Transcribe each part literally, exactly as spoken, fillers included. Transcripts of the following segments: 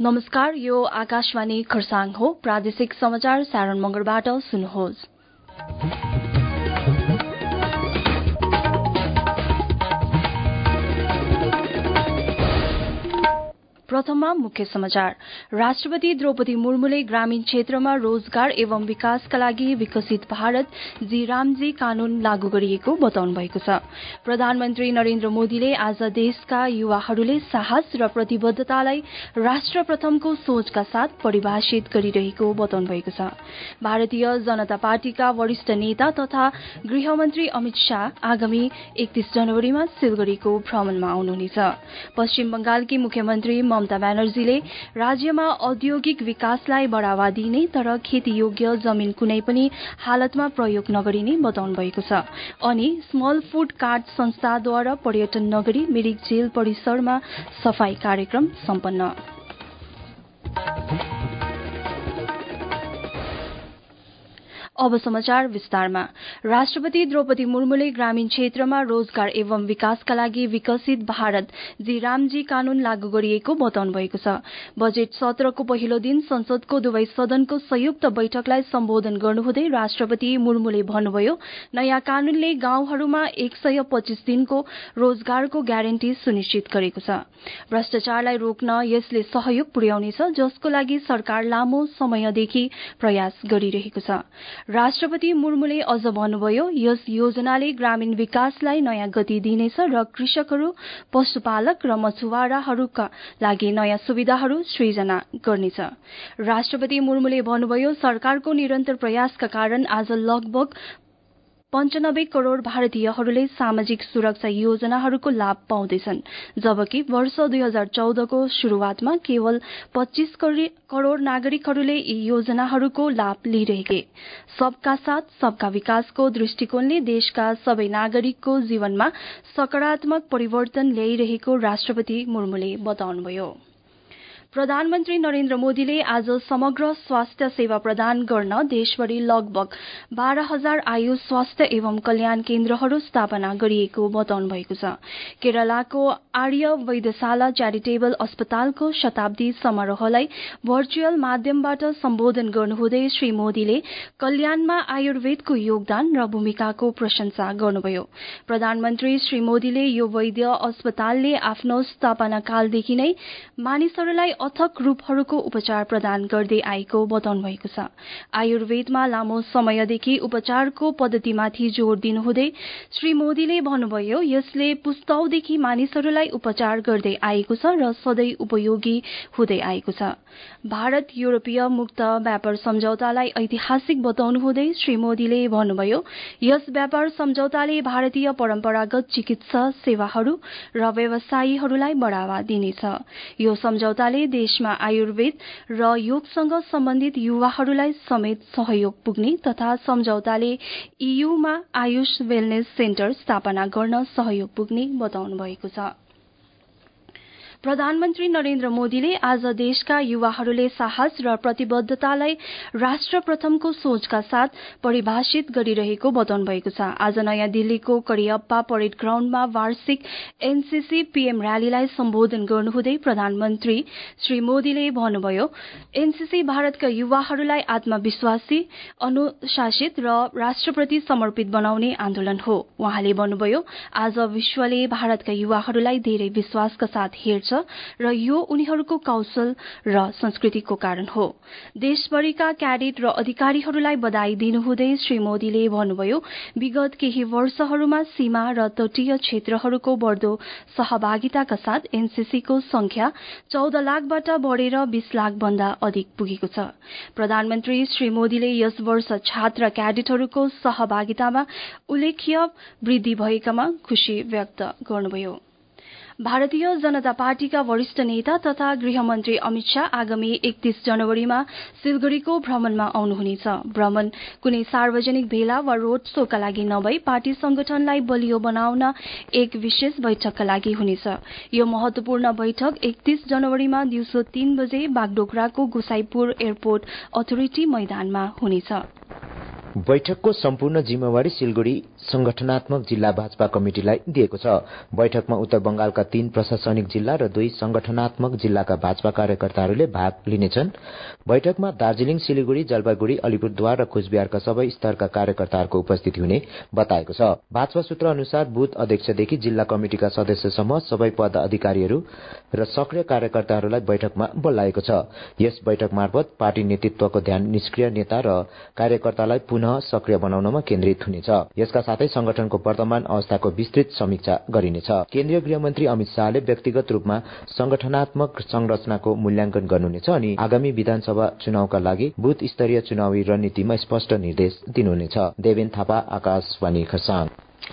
नमस्कार, यो आकाशवाणी खरसाङ हो। प्रादेशिक समाचार सारण मंगलबाट सुन्नुहोस्। प्रथममा मुख्य समाचार। राष्ट्रपति द्रौपदी मुर्मुले ग्रामीण क्षेत्रमा रोजगार एवं विकासका लागि विकसित भारत जी रामजी कानून लागू गरिएको बताउनु भएको छ। प्रधानमन्त्री नरेन्द्र मोदीले आज देशका युवाहरूले साहस र प्रतिबद्धतालाई राष्ट्र प्रथमको सोचका साथ परिभाषित गरिरहेको बताउनु भएको छ। भारतीय जनता पार्टीका वरिष्ठ नेता तथा गृहमन्त्री अमित शाह आगामी एकतीस जनवरीमा सिलगढ़ीको भ्रमणमा आउनुहुनेछ। पश्चिम बंगालकी मुख्यमन्त्री ममता ब्यानर्जीले राज्यमा औद्योगिक विकासलाई बढ़ावा दिने तर खेतीयोग्य जमीन कुनै पनि हालतमा प्रयोग नगरिने बताउनु भएको छ। अनि स्मल फूड कार्ट संस्थाद्वारा पर्यटन नगरी मिरिक जेल परिसरमा सफाई कार्यक्रम सम्पन्न। अब समाचार विस्तारमा। राष्ट्रपति द्रौपदी मुर्मुले ग्रामीण क्षेत्रमा रोजगार एवं विकासका लागि विकसित भारत जी रामजी कानून लागू गरिएको बताउनु भएको छ। बजेट सत्रको पहिलो दिन संसदको दुवै सदनको संयुक्त बैठकलाई सम्बोधन गर्नुहुँदै राष्ट्रपति मुर्मुले भन्नुभयो, नयाँ कानूनले गाउँहरूमा एक सय पच्चीस दिनको रोजगारको ग्यारेन्टी सुनिश्चित गरेको छ। भ्रष्टाचारलाई रोक्न यसले सहयोग पुर्याउनेछ, जसको लागि सरकार लामो समयदेखि प्रयास गरिरहेको छ। राष्ट्रपति मुर्मुले अझ भन्नुभयो, यस योजनाले ग्रामीण विकासलाई नयाँ गति दिनेछ र कृषकहरू, पशुपालक र मछुवाराहरूका लागि नयाँ सुविधाहरू सृजना गर्नेछ। राष्ट्रपति मुर्मुले भन्नुभयो, सरकारको निरन्तर प्रयासका कारण आज लगभग पञ्चानब्बे करोड़ भारतीयहरूले सामाजिक सुरक्षा योजनाहरूको लाभ पाउँदैछन्, जबकि वर्ष दुई हजार चौधको शुरूआतमा केवल पच्चीस करोड़ नागरिकहरूले यी योजनाहरूको लाभ लिइरहेके। सबका साथ सबका विकासको दृष्टिकोणले देशका सबै नागरिकको जीवनमा सकारात्मक परिवर्तन ल्याइरहेको राष्ट्रपति मुर्मुले बताउनुभयो। प्रधानमन्त्री नरेन्द्र मोदीले आज समग्र स्वास्थ्य सेवा प्रदान गर्न देशभरि लगभग बाह्र हजार आयुष स्वास्थ्य एवं कल्याण केन्द्रहरू स्थापना गरिएको बताउनु भएको छ। केरलाको आर्य वैद्यशाला च्यारिटेबल अस्पतालको शताब्दी समारोहलाई भर्चुअल माध्यमबाट सम्बोधन गर्नुहुँदै श्री मोदीले कल्याणमा आयुर्वेदको योगदान र भूमिकाको प्रशंसा गर्नुभयो। प्रधानमन्त्री श्री मोदीले यो वैद्य अस्पतालले आफ्नो स्थापना कालदेखि नै मानिसहरूलाई अथक रूपहरूको उपचार प्रदान गर्दै आएको बताउनु भएको छ। आयुर्वेदमा लामो समयदेखि उपचारको पद्धतिमाथि जोड़ दिनुहुँदै श्री मोदीले भन्नुभयो, यसले पुस्तौदेखि मानिसहरूलाई उपचार गर्दै आएको छ र सधैँ उपयोगी हुँदै आएको छ। भारत यूरोपीय मुक्त व्यापार सम्झौतालाई ऐतिहासिक बताउनु हुँदै श्री मोदीले भन्नुभयो, यस व्यापार सम्झौताले भारतीय परम्परागत चिकित्सा सेवाहरू र व्यवसायीहरूलाई बढ़ावा दिनेछ। यो सम्झौताले देशमा आयुर्वेद र योगसँग सम्बन्धित युवाहरूलाई समेत सहयोग पुग्ने तथा सम्झौताले ईयूमा आयुष वेलनेस सेन्टर स्थापना गर्न सहयोग पुग्ने बताउनु भएको छ। प्रधानमन्त्री नरेन्द्र मोदीले आज देशका युवाहरूले साहस र प्रतिबद्धतालाई राष्ट्र प्रथमको सोचका साथ परिभाषित गरिरहेको बताउनु भएको छ। आज नयाँ दिल्लीको करियप्पा परेड ग्राउण्डमा वार्षिक एनसीसी पीएम रैलीलाई सम्बोधन गर्नुहुँदै प्रधानमन्त्री श्री मोदीले भन्नुभयो, एनसीसी भारतका युवाहरूलाई आत्मविश्वासी, अनुशासित र राष्ट्रप्रति समर्पित बनाउने आन्दोलन हो। उहाँले भन्नुभयो, आज विश्वले भारतका युवाहरूलाई धेरै विश्वासका साथ हेर्छ र यो उनीहरूको कौशल र संस्कृतिको कारण हो। देशभरिका क्याडेट र अधिकारीहरूलाई बधाई दिनुहुँदै श्री मोदीले भन्नुभयो, विगत केही वर्षहरूमा सीमा र तटीय क्षेत्रहरूको बढ़दो सहभागिताका साथ एनसीसीको संख्या चौध लाखबाट बढ़ेर बीस लाख भन्दा अधिक पुगेको छ। प्रधानमन्त्री श्री मोदीले यस वर्ष छात्र क्याडेटहरूको सहभागितामा उल्लेख्य वृद्धि भएकामा खुशी व्यक्त गर्नुभयो। भारतीय जनता पार्टीका वरिष्ठ नेता तथा गृहमन्त्री अमित शाह आगामी एकतीस जनवरीमा सिलगढ़ीको भ्रमणमा आउनुहुनेछ। भ्रमण कुनै सार्वजनिक भेला वा रोड शोका लागि नभई पार्टी संगठनलाई बलियो बनाउन एक विशेष बैठकका लागि हुनेछ। यो महत्वपूर्ण बैठक एकतीस जनवरीमा दिउँसो तीन बजे बागडोगराको गोसाईपुर एयरपोर्ट अथोरिटी मैदानमा हुनेछ। बैठकको सम्पूर्ण जिम्मेवारी सिलगढ़ी संगठनात्मक जिल्ला भाजपा कमिटिलाई दिएको छ। बैठकमा उत्तर बंगालका तीन प्रशासनिक जिल्ला र दुई संगठनात्मक जिल्लाका भाजपा कार्यकर्ताहरूले भाग लिनेछन्। बैठकमा दार्जीलिङ, सिलगढ़ी, जलपाईगुड़ी, अलिपुरद्वार र कुचबिहारका सबै स्तरका कार्यकर्ताहरूको उपस्थिति हुने बताएको छ। भाजपा सूत्र अनुसार बुथ अध्यक्षदेखि जिल्ला कमिटिका सदस्यसम्म सबै पद अधिकारीहरू र सक्रिय कार्यकर्ताहरूलाई बैठकमा बोलाएको छ। यस बैठक मार्फत पार्टी नेतृत्वको ध्यान निष्क्रिय नेता र कार्यकर्तालाई पुनः सक्रिय बनाउनमा केन्द्रित हुनेछ। यसका साथै संगठनको वर्तमान अवस्थाको विस्तृत समीक्षा गरिनेछ। केन्द्रीय गृहमन्त्री अमित शाहले व्यक्तिगत रूपमा संगठनात्मक संरचनाको मूल्याङ्कन गर्नुहुनेछ अनि आगामी विधानसभा चुनावका लागि बुथ स्तरीय चुनावी रणनीतिमा स्पष्ट निर्देश दिनुहुनेछ। देवेन थापा, आकाशवाणी खरसाङ।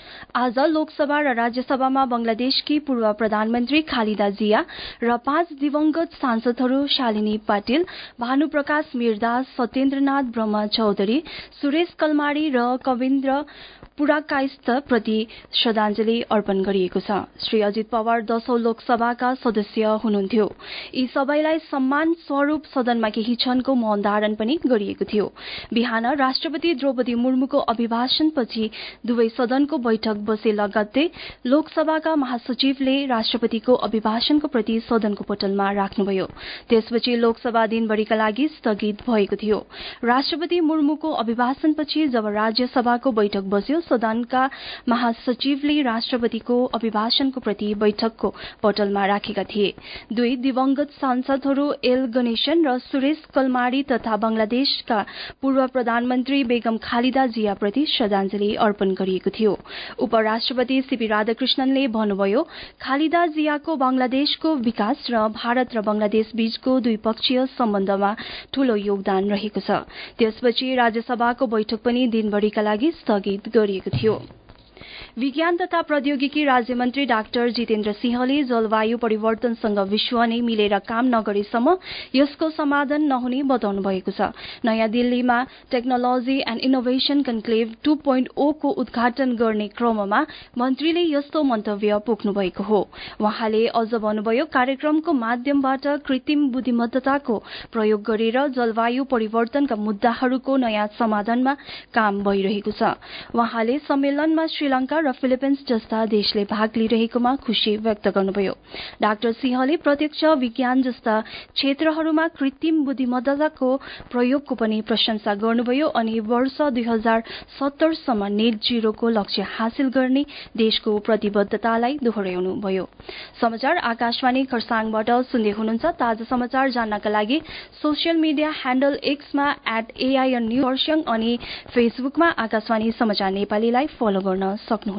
आज लोकसभा र राज्यसभामा बंगलादेशकी पूर्व प्रधानमन्त्री खालिदा जिया र पाँच दिवंगत सांसदहरू शालिनी पाटिल, भानुप्रकाश मिरदास, सत्येन्द्रनाथ ब्रह्म चौधरी, सुरेश कलमाडी र कविन्द्र पुराकायस्थ प्रति श्रद्धांजलि अर्पण गरिएको छ। श्री अजित पवार दशौं लोकसभाका सदस्य हुनुहुन्थ्यो। यी सबैलाई सम्मान स्वरूप सदनमा केही क्षणको मौन धारण पनि गरिएको थियो। बिहान राष्ट्रपति द्रौपदी मुर्मुको अभिभाषणपछि दुवै सदनको बैठक बसे लगत्तै लोकसभाका महासचिवले राष्ट्रपतिको अभिभाषणको प्रति सदनको पटलमा राख्नुभयो। त्यसपछि लोकसभा दिनभरिका लागि स्थगित भएको थियो। राष्ट्रपति मुर्मुको अभिभाषणपछि जब राज्यसभाको बैठक बस्यो, सदनका महासचिवले राष्ट्रपतिको अभिभाषणको प्रति बैठकको पटलमा राखेका थिए। दुई दिवंगत सांसदहरू एल गणेशन र सुरेश कलमाडी तथा बंगलादेशका पूर्व प्रधानमन्त्री बेगम खालिदा जियाप्रति श्रद्धांजलि अर्पण गरिएको थियो। उपराष्ट्रपति सीपी राधाकृष्णनले भन्नुभयो, खालिदा जियाको बंगलादेशको विकास र भारत र बंगलादेश बीचको द्विपक्षीय सम्बन्धमा ठूलो योगदान रहेको छ। त्यसपछि राज्यसभाको बैठक पनि दिनभरिका लागि स्थगित गरिएको थियो। विज्ञान तथा प्रौद्योगिकी राज्यमन्त्री डाक्टर जितेन्द्र सिंहले जलवायु परिवर्तनसँग विश्व नै मिलेर काम नगरेसम्म यसको समाधान नहुने बताउनु भएको छ। नयाँ दिल्लीमा technology and innovation conclave two point O को उद्घाटन गर्ने क्रममा मन्त्रीले यस्तो मन्तव्य पोख्नु भएको हो। उहाँले अझ भन्नुभयो, कार्यक्रमको माध्यमबाट कृत्रिम बुद्धिमत्ताको प्रयोग गरेर जलवायु परिवर्तनका मुद्दाहरूको नयाँ समाधानमा काम भइरहेको छ। उहाँले सम्मेलनमा श्रीलंका र फिलिपिन्स जस्ता देशले भाग लिइरहेकोमा खुशी व्यक्त गर्नुभयो। डाक्टर सिंहले प्रत्यक्ष विज्ञान जस्ता क्षेत्रहरूमा कृत्रिम बुद्धिमत्ताको प्रयोगको पनि प्रशंसा गर्नुभयो अनि वर्ष दुई हजार सत्तरसम्म नेट जीरोको लक्ष्य हासिल गर्ने देशको प्रतिबद्धतालाई दोहोर्याउनुभयो। समाचार आकाशवाणी खरसाङबाट सुन्दै हुनुहुन्छ। ताजा समाचार जान्नका लागि सोसियल मिडिया ह्यान्डल एक्समा एट एआईएन न्यूज खरसाङ अनि फेसबुकमा आकाशवाणी समाचार नेपालीलाई फलो गर्न सक्नुहुनेछ।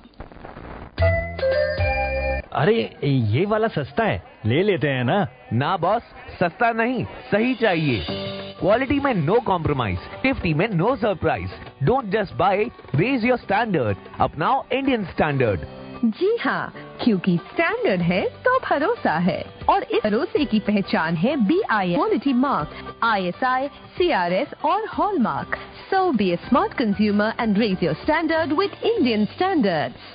अरे ये वाला सस्ता है, ले लेते हैं ना। ना बॉस, सस्ता नहीं, सही चाहिए। क्वालिटी में नो कॉम्प्रोमाइज, सेफ्टी में no surprise. Don't just buy, raise your standard. अपनाओ इंडियन स्टैंडर्ड। जी हाँ, क्योंकि स्टैंडर्ड है तो भरोसा है और इस भरोसे की पहचान है B I S quality mark, I S I, C R S और hallmark. So be a smart consumer and raise your standard with Indian standards.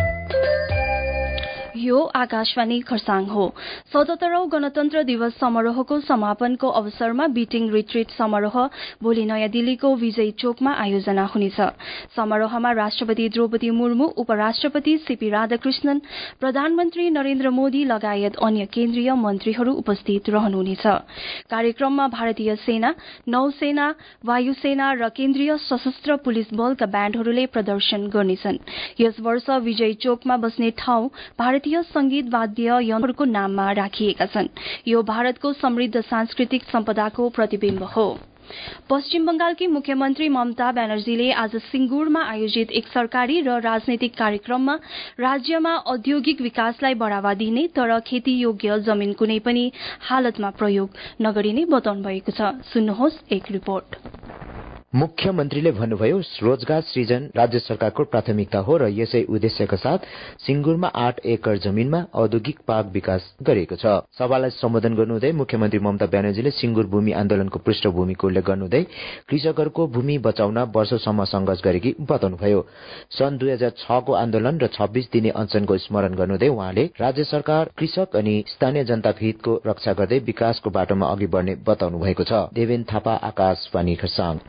यो आकाशवाणी खरसाङ हो। सतहत्तरौं गणतन्त्र दिवस समारोहको समापनको अवसरमा बिटिङ रिट्रिट समारोह भोलि नयाँ दिल्लीको विजय चोकमा आयोजना हुनेछ। समारोहमा राष्ट्रपति द्रौपदी मुर्मू, उपराष्ट्रपति सीपी राधाकृष्णन, प्रधानमन्त्री नरेन्द्र मोदी लगायत अन्य केन्द्रीय मन्त्रीहरू उपस्थित रहनुहुनेछ। कार्यक्रममा भारतीय सेना, नौसेना, वायुसेना र केन्द्रीय सशस्त्र पुलिस बलका ब्याण्डहरूले प्रदर्शन गर्नेछन्। यस वर्ष विजय चोकमा बस्ने ठाउँ भारतीय संगीत वाद्य यन्त्रहरूको नाममा राखिएका छन्। यो भारतको समृद्ध सांस्कृतिक सम्पदाको प्रतिबिम्ब हो। पश्चिम बंगालकी मुख्यमन्त्री ममता ब्यानर्जीले आज सिंगुरमा आयोजित एक सरकारी र राजनैतिक कार्यक्रममा राज्यमा औद्योगिक विकासलाई बढ़ावा दिने तर खेती योग्य जमीन कुनै पनि हालतमा प्रयोग नगरिने बताउनु भएको छ। सुन्नुहोस् एक रिपोर्ट। मुख्यमन्त्रीले भन्नुभयो, रोजगार सृजन राज्य सरकारको प्राथमिकता हो र यसै उद्देश्यका साथ सिंगुरमा आठ एकड़ जमीनमा औद्योगिक पार्क विकास गरिएको छ। सभालाई सम्बोधन गर्नुहुँदै मुख्यमन्त्री ममता ब्यानर्जीले सिंगुर भूमि आन्दोलनको पृष्ठभूमिको उल्लेख गर्नुहुँदै कृषकहरूको भूमि बचाउन वर्षौंसम्म संघर्ष गरेकी बताउनुभयो। सन् दुई हजार छको आन्दोलन र छब्बीस दिने अनसनको स्मरण गर्नुहुँदै उहाँले राज्य सरकार कृषक अनि स्थानीय जनताको हितको रक्षा गर्दै विकासको बाटोमा अघि बढ़ने बताउनु भएको छ। देवेन थापा, आकाशवाणी खरसाङ।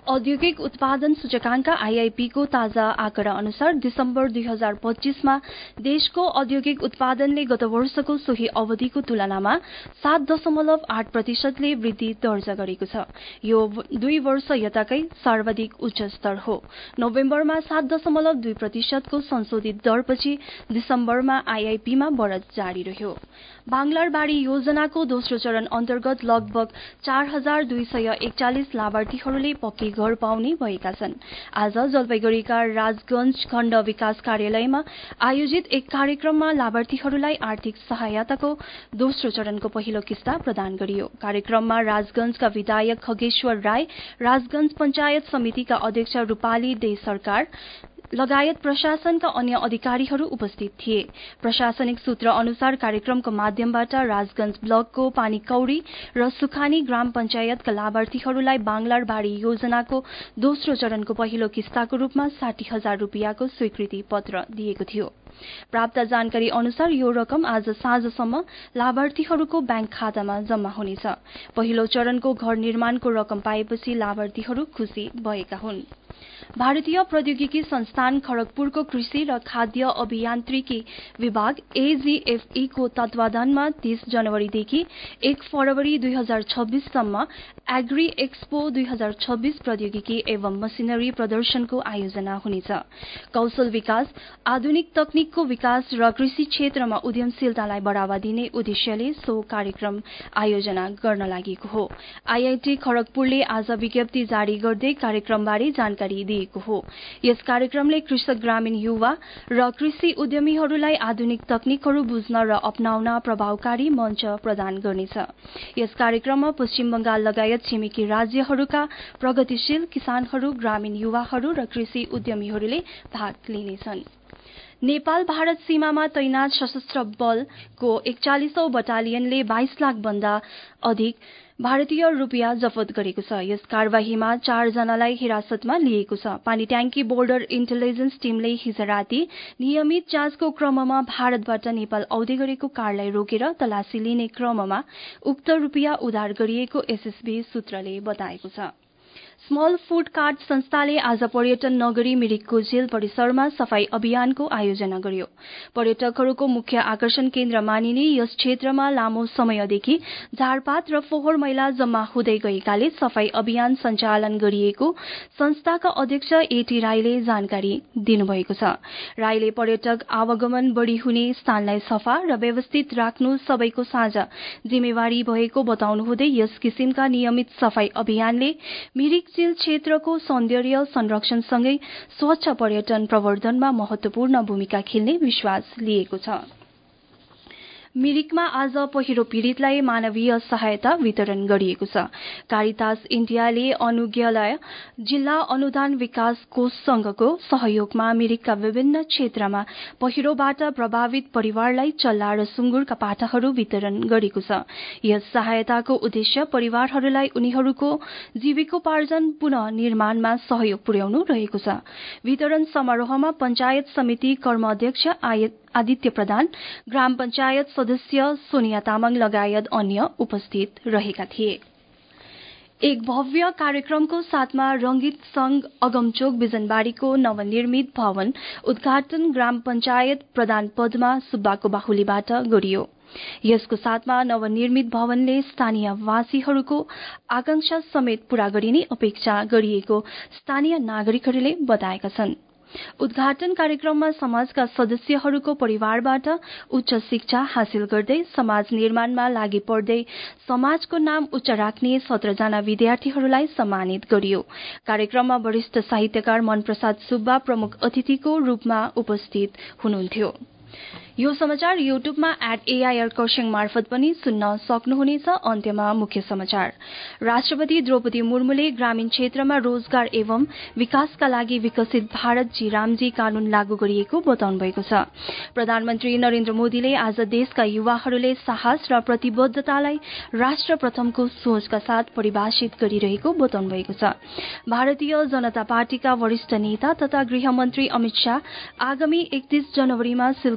औद्योगिक उत्पादन सूचकाङ्क आईआईपी को ताजा आँकडा अनुसार दिसम्बर दुई हजार पच्चीसमा देशको औद्योगिक उत्पादनले गत वर्षको सोही अवधिको तुलनामा सात दशमलव आठ प्रतिशतले वृद्धि दर्ज गरेको छ। यो दुई वर्ष यताकै सर्वाधिक उच्च स्तर हो। नोभेम्बरमा सात दशमलव दुई प्रतिशतको संशोधित दरपछि दिसम्बरमा आईआईपीमा बढ़त जारी रह्यो। बांगलारबाड़ी योजनाको दोस्रो चरण अन्तर्गत लगभग चार हजार दुई सय एकचालिस लाभार्थीहरूले पक्की घर पाउने भएका छन्। आज जलपाइगुड़ीका राजगंज खण्ड विकास कार्यालयमा आयोजित एक कार्यक्रममा लाभार्थीहरूलाई आर्थिक सहायताको दोस्रो चरणको पहिलो किस्ता प्रदान गरियो। कार्यक्रममा राजगंजका विधायक खगेश्वर राय, राजगंज पंचायत समितिका अध्यक्ष रूपाली दे सरकार लगायत प्रशासनका अन्य अधिकारीहरू उपस्थित थिए। प्रशासनिक सूत्र अनुसार कार्यक्रमको माध्यमबाट राजगंज ब्लकको पानीकौड़ी र सुखानी ग्राम पंचायतका लाभार्थीहरूलाई बांगलारबाड़ी योजनाको दोस्रो चरणको पहिलो किस्ताको रूपमा साठी हजार रूपियाँको स्वीकृति पत्र दिएको थियो। प्राप्त जानकारी अनुसार यो रकम आज साँझसम्म लाभार्थीहरूको ब्याङ्क खातामा जम्मा हुनेछ। पहिलो चरणको घर निर्माणको रकम पाएपछि लाभार्थीहरू खुशी भएका हुन्। भारतीय प्रौद्योगिकी संस्थान खड़गपुरको कृषि र खाद्य अभियान्त्रिकी विभाग एजीएफई को तत्वाधानमा तीस जनवरीदेखि एक फरवरी दुई हजार छब्बीससम्म एग्री एक्सपो दुई हजार छब्बीस प्रौद्योगिकी एवं मसिनरी प्रदर्शनको आयोजना हुनेछ। कौशल विकास, आधुनिक तकनिकको विकास र कृषि क्षेत्रमा उद्यमशीलतालाई बढ़ावा दिने उद्देश्यले सो कार्यक्रम आयोजना गर्न लागेको हो। आईआईटी खड़गपुरले आज विज्ञप्ति जारी गर्दै कार्यक्रमबारे जानकारी दिएको हो। यस कार्यक्रमले कृषक, ग्रामीण युवा र कृषि उद्यमीहरूलाई आधुनिक तकनिकहरू बुझ्न र अपनाउन प्रभावकारी मञ्च प्रदान गर्नेछ। यस कार्यक्रममा पश्चिम बंगाल लगायत छिमेकी राज्यहरूका प्रगतिशील किसानहरू, ग्रामीण युवाहरू र कृषि उद्यमीहरूले भाग लिनेछन्। नेपाल भारत सीमामा तैनात सशस्त्र बलको एकचालिसौं बटालियनले बाइस लाख भन्दा अधिक भारतीय रूपियाँ जफत गरेको छ। यस कार्यवाहीमा चार जनालाई हिरासतमा लिएको छ। पानीट्याङ्की बोर्डर इन्टेलिजेन्स टीमले हिज राति नियमित जाँचको क्रममा भारतबाट नेपाल आउँदै गरेको कारलाई रोकेर तलासी लिने क्रममा उक्त रूपियाँ उद्धार गरिएको एसएसबी सूत्रले बताएको छ। स्मल फूड कार्ट संस्थाले आज पर्यटन नगरी मिरिकको जेल परिसरमा सफाई अभियानको आयोजना गर्यो। पर्यटकहरूको मुख्य आकर्षण केन्द्र मानिने यस क्षेत्रमा लामो समयदेखि झारपात र फोहोर मैला जम्मा हुँदै गएकाले सफाई अभियान सञ्चालन गरिएको संस्थाका अध्यक्ष एटी राईले जानकारी दिनुभएको छ। राईले पर्यटक आवागमन बढ़ी हुने स्थानलाई सफा र व्यवस्थित राख्नु सबैको साझा जिम्मेवारी भएको बताउनुहुँदै यस किसिमका नियमित सफाई अभियानले मिरिक जेल क्षेत्रको सौन्दर्य संरक्षणसँगै स्वच्छ पर्यटन प्रवर्धनमा महत्वपूर्ण भूमिका खेल्ने विश्वास लिएको छ। मिरिकमा आज पहिरो पीड़ितलाई मानवीय सहायता वितरण गरिएको छ। कारितास इण्डियाले अनुज्ञालय जिल्ला अनुदान विकास कोषसँगको सहयोगमा मिरिकका विभिन्न क्षेत्रमा पहिरोबाट प्रभावित परिवारलाई चल्ला र सुँगुरका पाठाहरू वितरण गरेको छ। यस सहायताको उद्देश्य परिवारहरूलाई उनीहरूको जीविकोपार्जन पुनः निर्माणमा सहयोग पुर्याउनु रहेको छ। वितरण समारोहमा पंचायत समिति कर्म अध्यक्ष आदित्य प्रधान, ग्राम पंचायत सदस्य सोनिया तामाङ लगायत अन्य उपस्थित रहेका थिए। एक भव्य कार्यक्रमको साथमा रंगीत संघ अगमचोक बिजनबारीको नवनिर्मित भवन उद्घाटन ग्राम पंचायत प्रधान पदमा सुब्बाको बाहुलीबाट गरियो। यसको साथमा नवनिर्मित भवनले स्थानीय वासीहरूको आकांक्षा समेत पूरा गरिने अपेक्षा गरिएको स्थानीय नागरिकहरूले बताएका छन्। उद्घाटन कार्यक्रममा समाजका सदस्यहरूको परिवारबाट उच्च शिक्षा हासिल गर्दै समाज निर्माणमा लागि पर्दै समाजको नाम उच्च राख्ने सत्र जना विद्यार्थीहरूलाई सम्मानित गरियो। कार्यक्रममा वरिष्ठ साहित्यकार मनप्रसाद सुब्बा प्रमुख अतिथिको रूपमा उपस्थित हुनुहुन्थ्यो। यो समाचार युट्युबमा एट एआईआर खरसाङ मार्फत पनि सुन्न सक्नुहुनेछ। अन्त्यमा मुख्य समाचार। राष्ट्रपति द्रौपदी मुर्मुले ग्रामीण क्षेत्रमा रोजगार एवं विकासका लागि विकसित भारत जी रामजी कानून लागू गरिएको बताउनु भएको छ। प्रधानमन्त्री नरेन्द्र मोदीले आज देशका युवाहरूले साहस र प्रतिबद्धतालाई राष्ट्र प्रथमको सोचका साथ परिभाषित गरिरहेको बताउनु भएको छ। भारतीय जनता पार्टीका वरिष्ठ नेता तथा गृहमन्त्री अमित शाह आगामी एकतीस जनवरीमा सिलगढ़ीको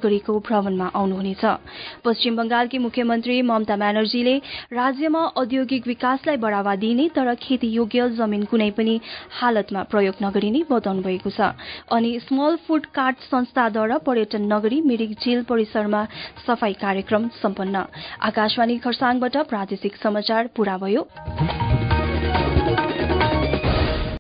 भ्रमणमा आउनुहुनेछ। पश्चिम बंगालकी मुख्यमन्त्री ममता ब्यानर्जीले राज्यमा औद्योगिक विकासलाई बढ़ावा दिने तर खेतीयोग्य जमीन कुनै पनि हालतमा प्रयोग नगरिने बताउनु भएको छ। अनि स्मल फूड कार्ट संस्थाद्वारा पर्यटन नगरी मिरिक झील परिसरमा सफाई कार्यक्रम सम्पन्न। आकाशवाणी खरसाङबाट प्रादेशिक समाचार पूरा भयो।